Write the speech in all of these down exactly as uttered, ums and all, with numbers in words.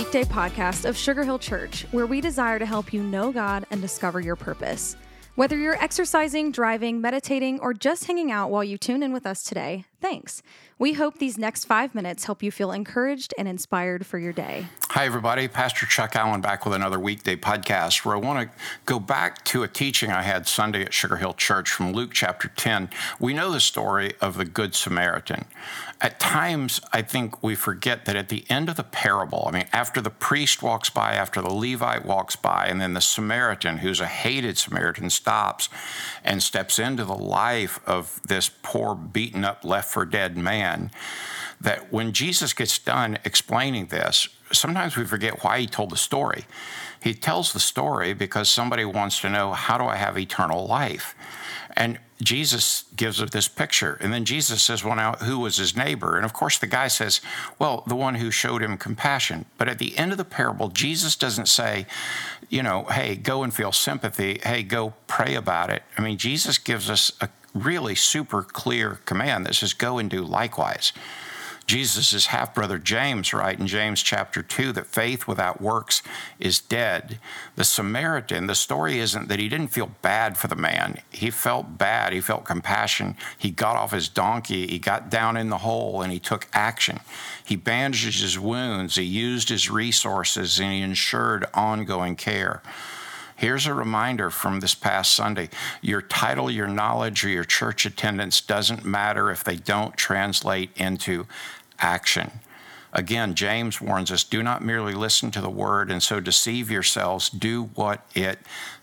weekday podcast of Sugar Hill Church, where we desire to help you know God and discover your purpose. Whether you're exercising, driving, meditating, or just hanging out while you tune in with us today, thanks. We hope these next five minutes help you feel encouraged and inspired for your day. Hi, everybody. Pastor Chuck Allen back with another weekday podcast where I want to go back to a teaching I had Sunday at Sugar Hill Church from Luke chapter ten. We know the story of the Good Samaritan. At times, I think we forget that at the end of the parable, I mean, after the priest walks by, after the Levite walks by, and then the Samaritan, who's a hated Samaritan, stops and steps into the life of this poor, beaten up, left for dead man, that when Jesus gets done explaining this, sometimes we forget why he told the story. He tells the story because somebody wants to know, how do I have eternal life? And Jesus gives us this picture. And then Jesus says, well, now, who was his neighbor? And of course, the guy says, well, the one who showed him compassion. But at the end of the parable, Jesus doesn't say, you know, hey, go and feel sympathy. Hey, go pray about it. I mean, Jesus gives us a really super clear command that says, go and do likewise. Jesus' half-brother James, right, in James chapter two, that faith without works is dead. The Samaritan, the story isn't that he didn't feel bad for the man. He felt bad. He felt compassion. He got off his donkey. He got down in the hole, and he took action. He bandaged his wounds. He used his resources, and he ensured ongoing care. Here's a reminder from this past Sunday. Your title, your knowledge, or your church attendance doesn't matter if they don't translate into action. Again, James warns us, do not merely listen to the word and so deceive yourselves. Do what it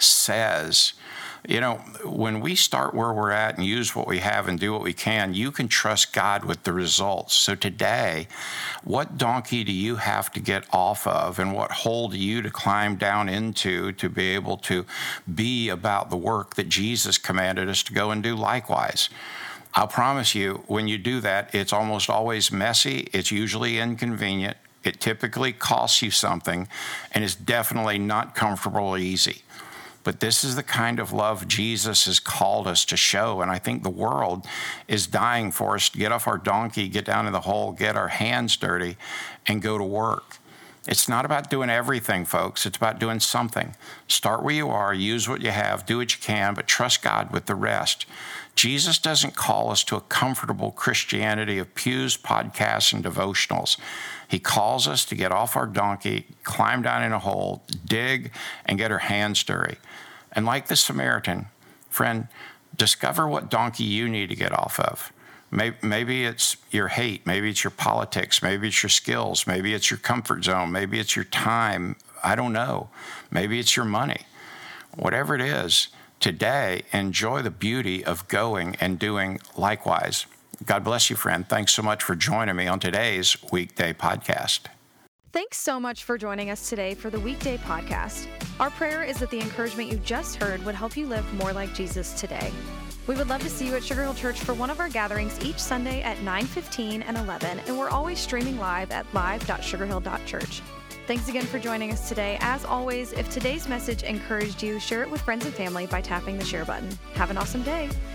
says. You know, when we start where we're at and use what we have and do what we can, you can trust God with the results. So today, what donkey do you have to get off of, and what hole do you to climb down into to be able to be about the work that Jesus commanded us to go and do likewise? I'll promise you, when you do that, it's almost always messy. It's usually inconvenient. It typically costs you something, and it's definitely not comfortable or easy. But this is the kind of love Jesus has called us to show, and I think the world is dying for us to get off our donkey, get down in the hole, get our hands dirty, and go to work. It's not about doing everything, folks. It's about doing something. Start where you are, use what you have, do what you can, but trust God with the rest. Jesus doesn't call us to a comfortable Christianity of pews, podcasts, and devotionals. He calls us to get off our donkey, climb down in a hole, dig, and get our hands dirty. And like the Samaritan, friend, discover what donkey you need to get off of. Maybe it's your hate. Maybe it's your politics. Maybe it's your skills. Maybe it's your comfort zone. Maybe it's your time. I don't know. Maybe it's your money. Whatever it is, today, enjoy the beauty of going and doing likewise. God bless you, friend. Thanks so much for joining me on today's weekday podcast. Thanks so much for joining us today for the weekday podcast. Our prayer is that the encouragement you just heard would help you live more like Jesus today. We would love to see you at Sugar Hill Church for one of our gatherings each Sunday at nine fifteen and eleven, and we're always streaming live at live dot sugar hill dot church. Thanks again for joining us today. As always, if today's message encouraged you, share it with friends and family by tapping the share button. Have an awesome day.